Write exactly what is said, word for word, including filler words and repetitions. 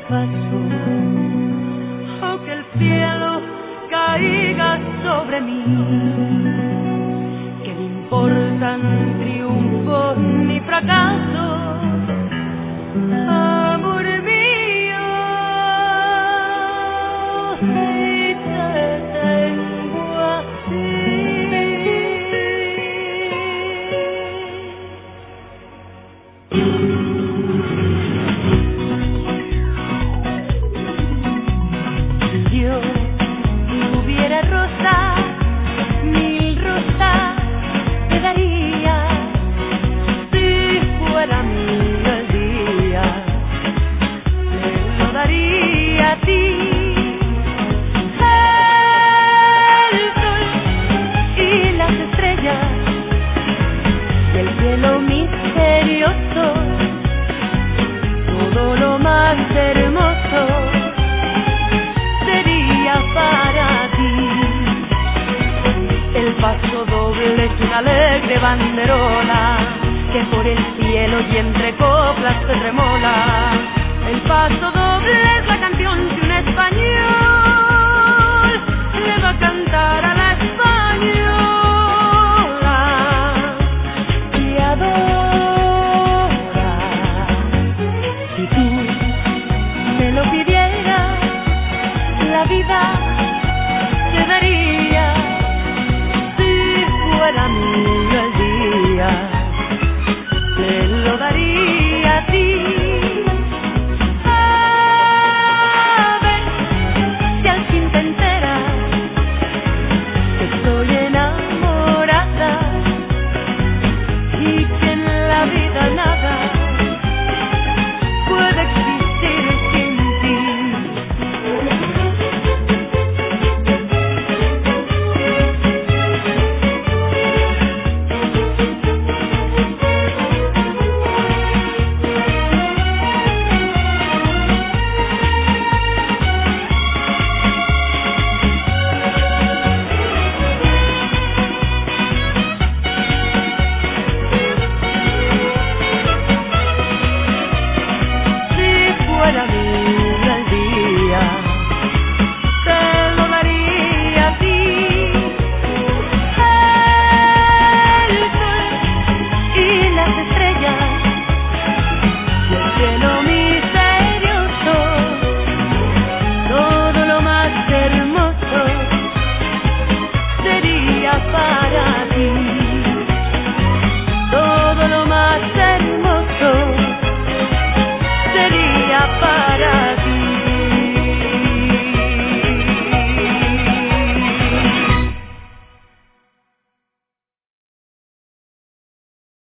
paso, o que el cielo caiga sobre mí. ¿Qué me importan triunfos ni fracasos? Amor mío, si te tengo así. Yo tuviera rosas, mil rosas te daría, si fuera mío el día, te lo daría a ti. El sol y las estrellas, el cielo misterioso, todo lo más hermoso sería para ti. El paso doble es una alegre banderola que por el cielo y entre coplas se remola. El paso doble es la canción de un español